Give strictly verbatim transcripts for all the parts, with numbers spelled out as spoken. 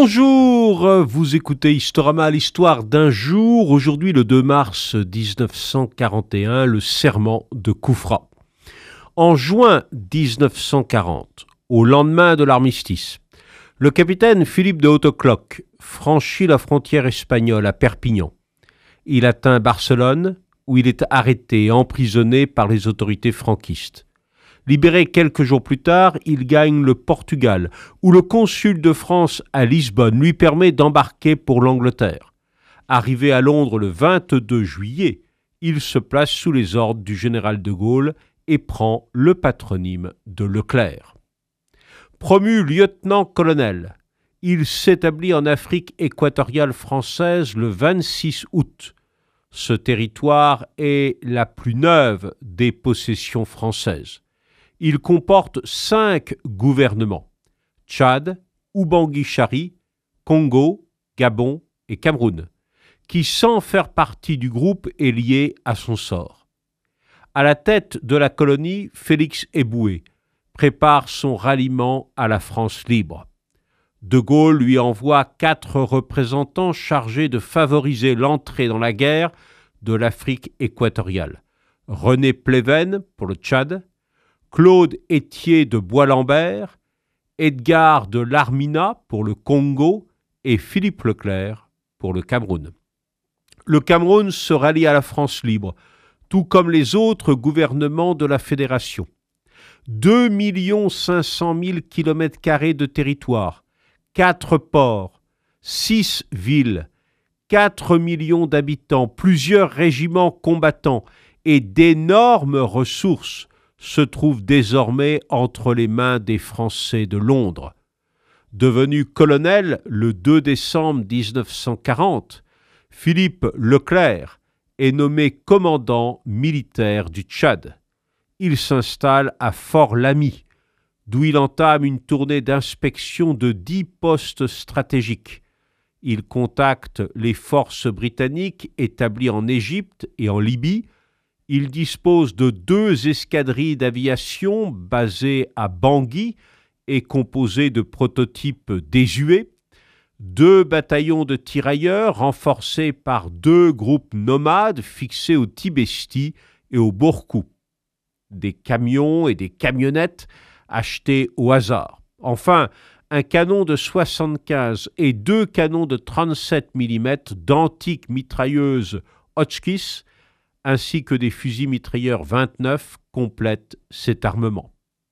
Bonjour, vous écoutez Historama, l'histoire d'un jour. Aujourd'hui, le deux mars dix-neuf cent quarante et un, le serment de Kufra. En juin dix-neuf cent quarante, au lendemain de l'armistice, le capitaine Philippe de Hautecloque franchit la frontière espagnole à Perpignan. Il atteint Barcelone, où il est arrêté et emprisonné par les autorités franquistes. Libéré quelques jours plus tard, il gagne le Portugal, où le consul de France à Lisbonne lui permet d'embarquer pour l'Angleterre. Arrivé à Londres le vingt-deux juillet, il se place sous les ordres du général de Gaulle et prend le patronyme de Leclerc. Promu lieutenant-colonel, il s'établit en Afrique équatoriale française le vingt-six août. Ce territoire est la plus neuve des possessions françaises. Il comporte cinq gouvernements, Tchad, Oubangui-Chari, Congo, Gabon et Cameroun, qui, sans faire partie du groupe, est lié à son sort. À la tête de la colonie, Félix Éboué prépare son ralliement à la France libre. De Gaulle lui envoie quatre représentants chargés de favoriser l'entrée dans la guerre de l'Afrique équatoriale. René Pleven pour le Tchad, Claude Étier de Bois-Lambert, Edgar de Larmina pour le Congo et Philippe Leclerc pour le Cameroun. Le Cameroun se rallie à la France libre, tout comme les autres gouvernements de la Fédération. deux millions cinq cent mille kilomètres carrés de territoire, quatre ports, six villes, quatre millions d'habitants, plusieurs régiments combattants et d'énormes ressources se trouvent désormais entre les mains des Français de Londres. Devenu colonel le deux décembre dix-neuf cent quarante, Philippe Leclerc est nommé commandant militaire du Tchad. Il s'installe à Fort-Lamy, d'où il entame une tournée d'inspection de dix postes stratégiques. Il contacte les forces britanniques établies en Égypte et en Libye. Il dispose de deux escadrilles d'aviation basées à Bangui et composées de prototypes désuets, deux bataillons de tirailleurs renforcés par deux groupes nomades fixés au Tibesti et au Bourkou, des camions et des camionnettes achetés au hasard. Enfin, un canon de soixante-quinze et deux canons de trente-sept millimètres d'antiques mitrailleuses Hotchkiss ainsi que des fusils mitrailleurs vingt-neuf complètent cet armement.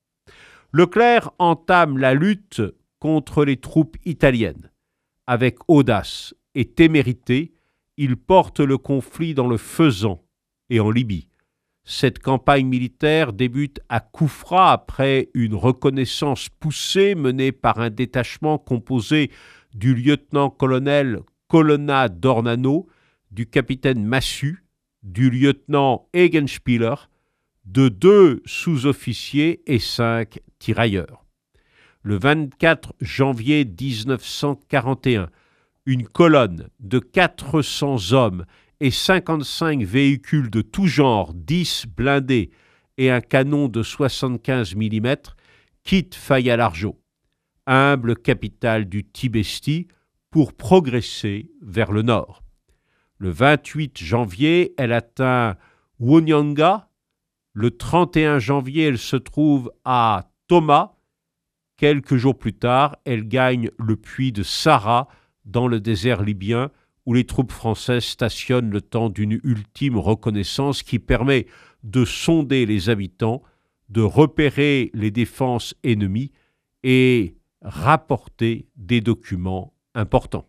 Leclerc entame la lutte contre les troupes italiennes. Avec audace et témérité, il porte le conflit dans le Fezzan et en Libye. Cette campagne militaire débute à Kufra après une reconnaissance poussée menée par un détachement composé du lieutenant-colonel Colonna d'Ornano, du capitaine Massu, du lieutenant Egenspieler, de deux sous-officiers et cinq tirailleurs. Le vingt-quatre janvier dix-neuf cent quarante et un, une colonne de quatre cents hommes et cinquante-cinq véhicules de tout genre, dix blindés et un canon de soixante-quinze millimètres, quitte Faya-Largeau, humble capitale du Tibesti, pour progresser vers le nord. Le vingt-huit janvier, elle atteint Wonyanga. Le trente et un janvier, elle se trouve à Toma. Quelques jours plus tard, elle gagne le puits de Sara dans le désert libyen, où les troupes françaises stationnent le temps d'une ultime reconnaissance qui permet de sonder les habitants, de repérer les défenses ennemies et rapporter des documents importants.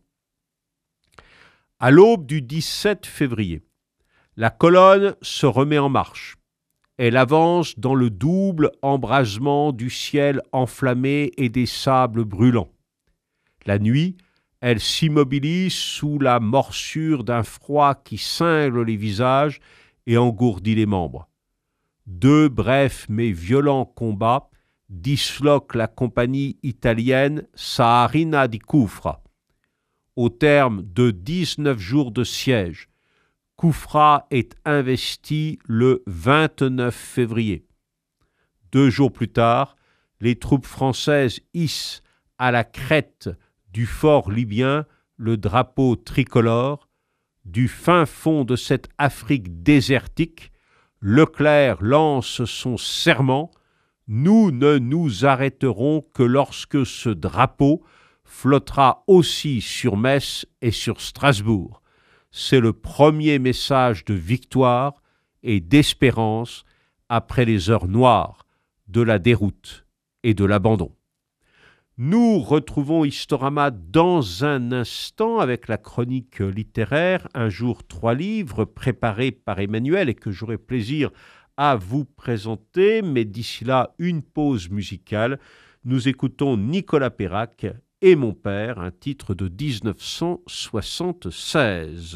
À l'aube du dix-sept février, la colonne se remet en marche. Elle avance dans le double embrasement du ciel enflammé et des sables brûlants. La nuit, elle s'immobilise sous la morsure d'un froid qui cingle les visages et engourdit les membres. Deux brefs mais violents combats disloquent la compagnie italienne Saharina di Kufra. Au terme de dix-neuf jours de siège, Kufra est investi le vingt-neuf février. Deux jours plus tard, les troupes françaises hissent à la crête du fort libyen le drapeau tricolore, du fin fond de cette Afrique désertique, Leclerc lance son serment « Nous ne nous arrêterons que lorsque ce drapeau flottera aussi sur Metz et sur Strasbourg. » C'est le premier message de victoire et d'espérance après les heures noires de la déroute et de l'abandon. Nous retrouvons Historama dans un instant avec la chronique littéraire « Un jour, trois livres » préparée par Emmanuel et que j'aurai plaisir à vous présenter. Mais d'ici là, une pause musicale. Nous écoutons Nicolas Perrac et Mon père, un titre de dix-neuf cent soixante-seize.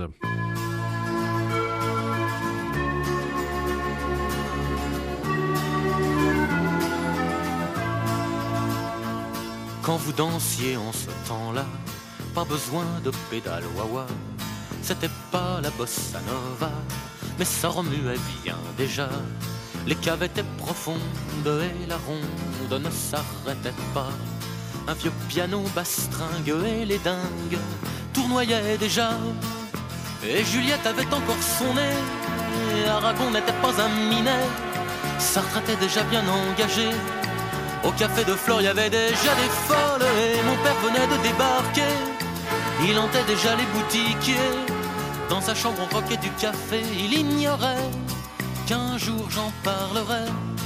Quand vous dansiez en ce temps-là, pas besoin de pédale wah-wah. C'était pas la bossa nova, mais ça remuait bien déjà. Les caves étaient profondes et la ronde ne s'arrêtait pas. Un vieux piano bastringue et les dingues tournoyaient déjà. Et Juliette avait encore son nez, et Aragon n'était pas un minet. Sartre était déjà bien engagé. Au café de Flore, il y avait déjà des folles et mon père venait de débarquer. Il hantait déjà les boutiquiers. Dans sa chambre, on croquait du café. Il ignorait qu'un jour j'en parlerai.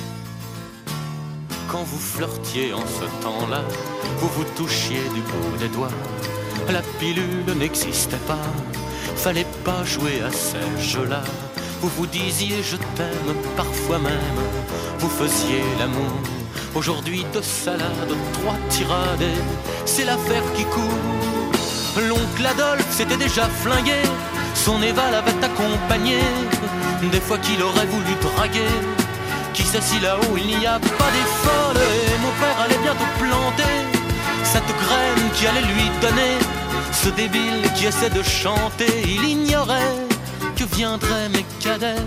Quand vous flirtiez en ce temps-là, vous vous touchiez du bout des doigts. La pilule n'existait pas, fallait pas jouer à ces jeux-là. Vous vous disiez je t'aime, parfois même vous faisiez l'amour. Aujourd'hui deux salades, trois tirades, c'est l'affaire qui court. L'oncle Adolphe s'était déjà flingué, son Eva l'avait accompagné. Des fois qu'il aurait voulu draguer, qui sait si là-haut il n'y a pas des folles. Et mon père allait bientôt planter cette graine qui allait lui donner ce débile qui essaie de chanter. Il ignorait que viendraient mes cadets.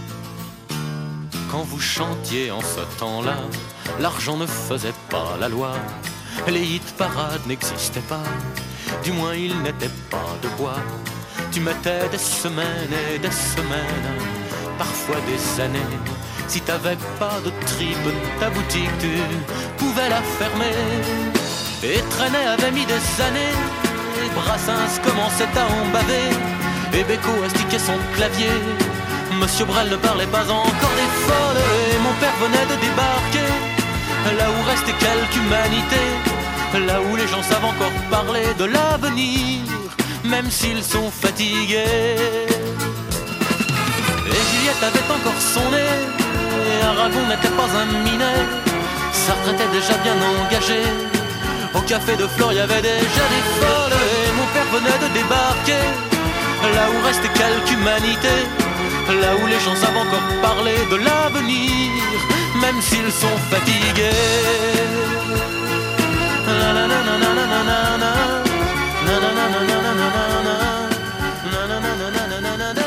Quand vous chantiez en ce temps-là, l'argent ne faisait pas la loi. Les hit parades n'existaient pas, du moins ils n'étaient pas de bois. Tu mettais des semaines et des semaines, parfois des années. Si t'avais pas de tripe, ta boutique tu pouvais la fermer. Et Trenet avait mis des années, et Brassens commençait à en baver, et Beko astiquait son clavier. Monsieur Brel ne parlait pas encore des folles, et mon père venait de débarquer. Là où restait quelque humanité, là où les gens savent encore parler de l'avenir, même s'ils sont fatigués. Et Juliette avait encore son nez, et Aragon n'était pas un minet. Sartre était déjà bien engagé. Au café de Flore, il y avait déjà des folles, et mon père venait de débarquer. Là où restait quelque humanité, là où les gens savent encore parler de l'avenir, même s'ils sont fatigués. La la la la la la la la la. La la la la la la la la. La la la la la la la la la.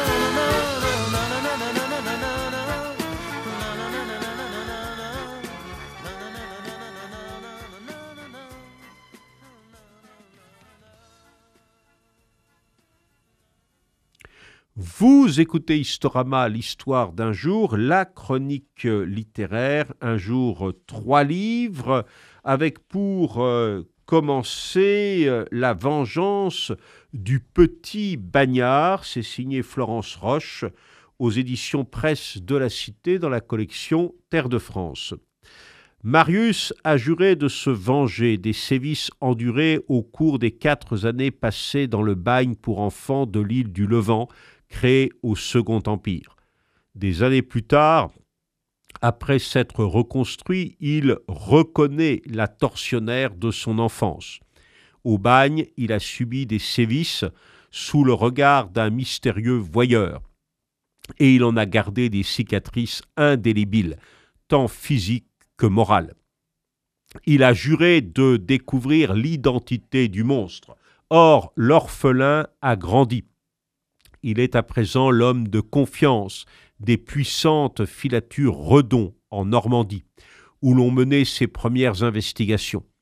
Vous écoutez Historama, l'histoire d'un jour, la chronique littéraire, un jour, trois livres, avec pour euh, commencer euh, La vengeance du petit bagnard. C'est signé Florence Roche aux éditions Presse de la Cité dans la collection Terre de France. Marius a juré de se venger des sévices endurés au cours des quatre années passées dans le bagne pour enfants de l'île du Levant, créé au Second Empire. Des années plus tard, après s'être reconstruit, il reconnaît la tortionnaire de son enfance. Au bagne, il a subi des sévices sous le regard d'un mystérieux voyeur. Et il en a gardé des cicatrices indélébiles, tant physiques que morales. Il a juré de découvrir l'identité du monstre. Or, l'orphelin a grandi. Il est à présent l'homme de confiance des puissantes filatures Redon en Normandie, où l'on menait ses premières investigations.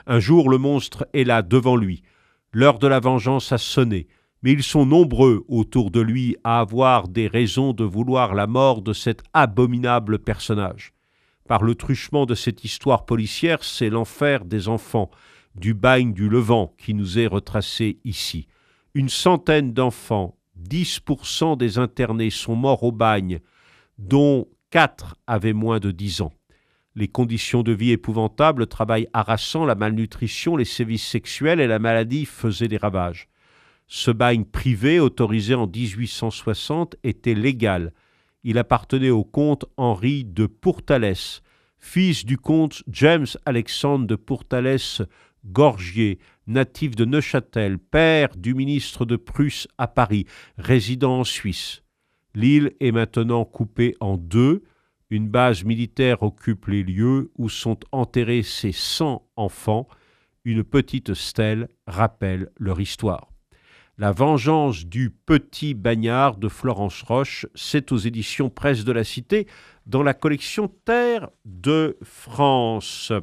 Un jour, le monstre est là, devant lui. L'heure de la vengeance a sonné, mais ils sont nombreux autour de lui à avoir des raisons de vouloir la mort de cet abominable personnage. Par le truchement de cette histoire policière, c'est l'enfer des enfants, du bagne du Levant, qui nous est retracé ici. Une centaine d'enfants, dix pour cent des internés sont morts au bagne, dont quatre avaient moins de dix ans. Les conditions de vie épouvantables, le travail harassant, la malnutrition, les sévices sexuels et la maladie faisaient des ravages. Ce bagne privé, autorisé en dix-huit cent soixante, était légal. Il appartenait au comte Henri de Pourtalès, fils du comte James Alexandre de Pourtalès-Gorgier, natif de Neuchâtel, père du ministre de Prusse à Paris, résident en Suisse. L'île est maintenant coupée en deux. Une base militaire occupe les lieux où sont enterrés ces cent enfants. Une petite stèle rappelle leur histoire. La vengeance du petit bagnard de Florence Roche, c'est aux éditions Presse de la Cité, dans la collection Terre de France.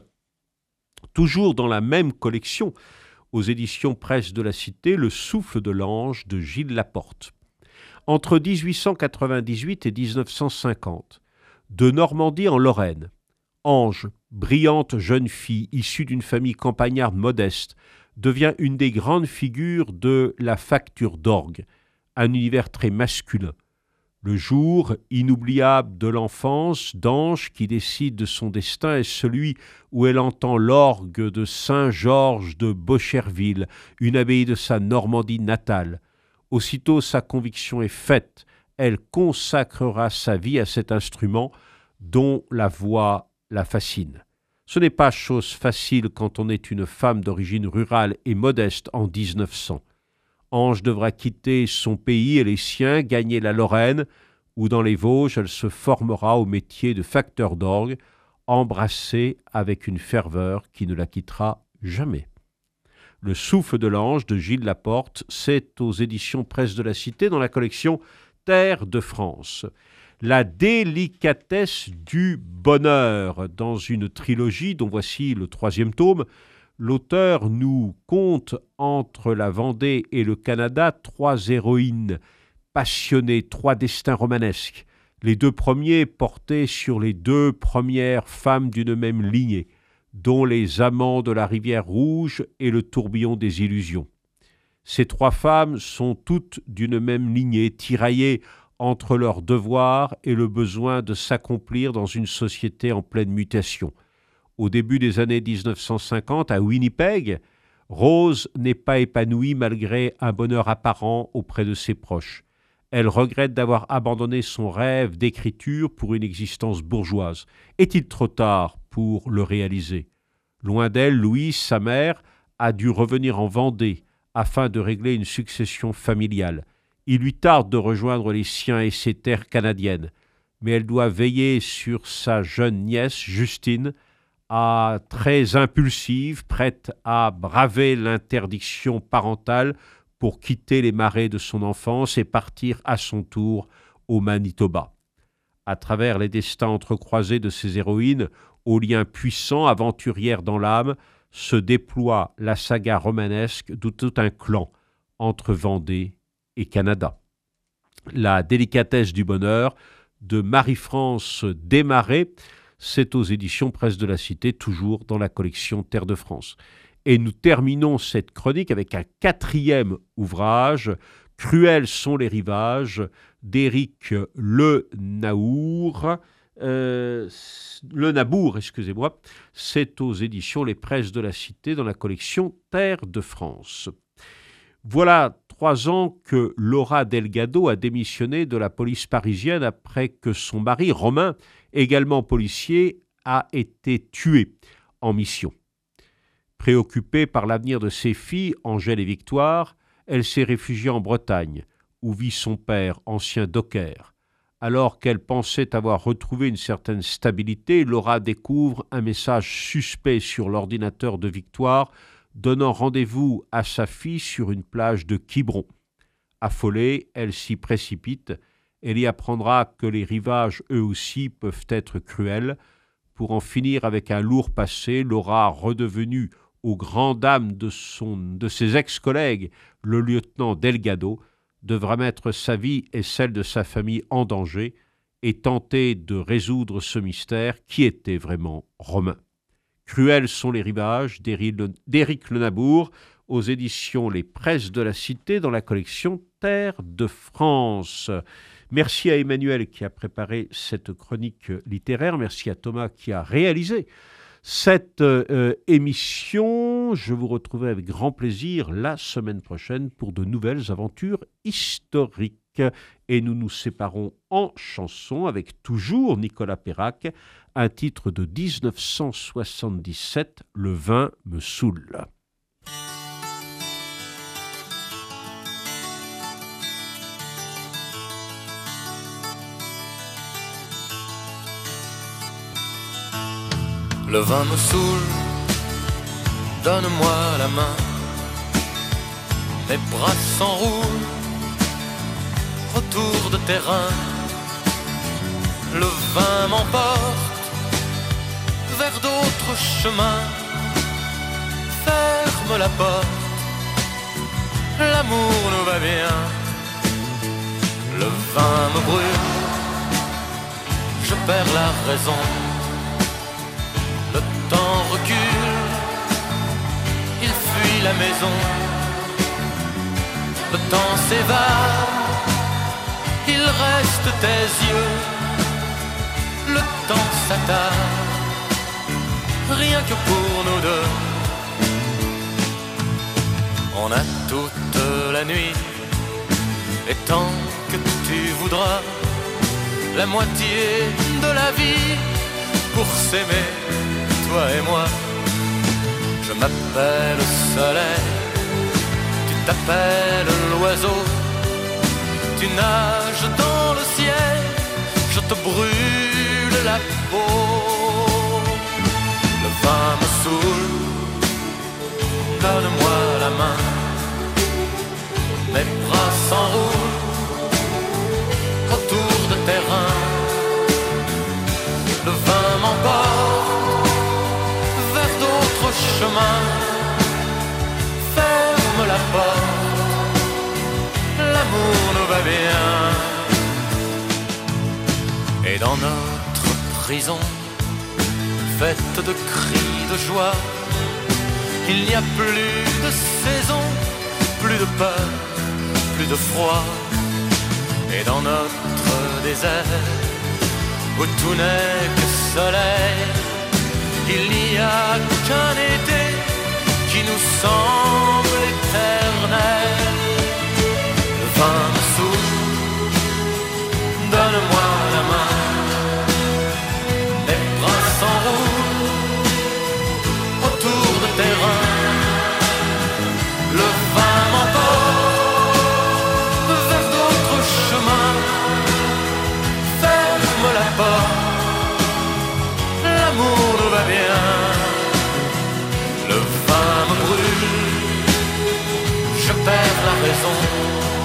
Toujours dans la même collection, aux éditions Presse de la Cité, Le souffle de l'ange de Gilles Laporte. Entre dix-huit cent quatre-vingt-dix-huit et dix-neuf cent cinquante, de Normandie en Lorraine, Ange, brillante jeune fille issue d'une famille campagnarde modeste, devient une des grandes figures de la facture d'orgue, un univers très masculin. Le jour inoubliable de l'enfance d'Ange qui décide de son destin est celui où elle entend l'orgue de Saint-Georges de Bocherville, une abbaye de sa Normandie natale. Aussitôt sa conviction est faite, elle consacrera sa vie à cet instrument dont la voix la fascine. Ce n'est pas chose facile quand on est une femme d'origine rurale et modeste en dix-neuf cents. Ange devra quitter son pays et les siens, gagner la Lorraine, où dans les Vosges elle se formera au métier de facteur d'orgue, embrassée avec une ferveur qui ne la quittera jamais. Le souffle de l'ange de Gilles Laporte, c'est aux éditions Presse de la Cité dans la collection Terre de France. La délicatesse du bonheur, dans une trilogie dont voici le troisième tome, l'auteur nous conte entre la Vendée et le Canada trois héroïnes passionnées, trois destins romanesques. Les deux premiers portés sur les deux premières femmes d'une même lignée, dont les amants de la rivière Rouge et le tourbillon des illusions. Ces trois femmes sont toutes d'une même lignée, tiraillées entre leur devoir et le besoin de s'accomplir dans une société en pleine mutation. Au début des années dix-neuf cent cinquante, à Winnipeg, Rose n'est pas épanouie malgré un bonheur apparent auprès de ses proches. Elle regrette d'avoir abandonné son rêve d'écriture pour une existence bourgeoise. Est-il trop tard pour le réaliser? Loin d'elle, Louise, sa mère, a dû revenir en Vendée afin de régler une succession familiale. Il lui tarde de rejoindre les siens et ses terres canadiennes, mais elle doit veiller sur sa jeune nièce, Justine, à, très impulsive, prête à braver l'interdiction parentale pour quitter les marais de son enfance et partir à son tour au Manitoba. À travers les destins entrecroisés de ces héroïnes, aux liens puissants, aventurières dans l'âme, se déploie la saga romanesque de tout un clan entre Vendée et Canada. La délicatesse du bonheur de Marie-France Desmarais, c'est aux éditions Presse de la Cité, toujours dans la collection Terre de France. Et nous terminons cette chronique avec un quatrième ouvrage, Cruels sont les rivages, d'Éric Le Naour. Euh, le Nabour, excusez-moi, c'est aux éditions Les Presses de la Cité dans la collection Terre de France. Voilà trois ans que Laura Delgado a démissionné de la police parisienne après que son mari, Romain, également policier, a été tué en mission. Préoccupée par l'avenir de ses filles, Angèle et Victoire, elle s'est réfugiée en Bretagne, où vit son père, ancien docker. Alors qu'elle pensait avoir retrouvé une certaine stabilité, Laura découvre un message suspect sur l'ordinateur de Victoire, donnant rendez-vous à sa fille sur une plage de Quiberon. Affolée, elle s'y précipite. Elle y apprendra que les rivages, eux aussi, peuvent être cruels. Pour en finir avec un lourd passé, Laura, redevenue aux grandes dames de, son, de ses ex-collègues, le lieutenant Delgado, devra mettre sa vie et celle de sa famille en danger et tenter de résoudre ce mystère qui était vraiment romain. Cruels sont les rivages d'Éric Le Nabour aux éditions Les Presses de la Cité dans la collection Terre de France. Merci à Emmanuel qui a préparé cette chronique littéraire. Merci à Thomas qui a réalisé cette euh, émission. Je vous retrouverai avec grand plaisir la semaine prochaine pour de nouvelles aventures historiques. Et nous nous séparons en chanson avec toujours Nicolas Perrac, un titre de dix-neuf cent soixante-dix-sept, Le vin me saoule. Le vin me saoule, donne-moi la main, mes bras s'enroulent autour de tes reins. Le vin m'emporte vers d'autres chemins. Ferme la porte, l'amour nous va bien. Le vin me brûle, je perds la raison. Le temps recule, il fuit la maison. Le temps s'évade, il reste tes yeux. Le temps s'attarde, rien que pour nous deux. On a toute la nuit, et tant que tu voudras, la moitié de la vie pour s'aimer, toi et moi. Je m'appelle soleil, tu t'appelles l'oiseau. Tu nages dans le ciel, je te brûle la peau. Le vin me saoule, donne-moi la main. Mes bras s'enroulent autour de tes reins. Le vin m'emporte vers d'autres chemins. Ferme la porte, l'amour nous va bien. Et dans notre prison, faite de cris de joie, il n'y a plus de saison, plus de peur, plus de froid. Et dans notre désert, où tout n'est que soleil, il n'y a qu'un été qui nous semble éternel. Le vin me saoule, donne-moi la main. Les bras s'enroulent autour de tes reins. Le vin m'emporte vers d'autres chemins. Ferme la porte, l'amour nous va bien. Le vin me brûle, je perds la raison.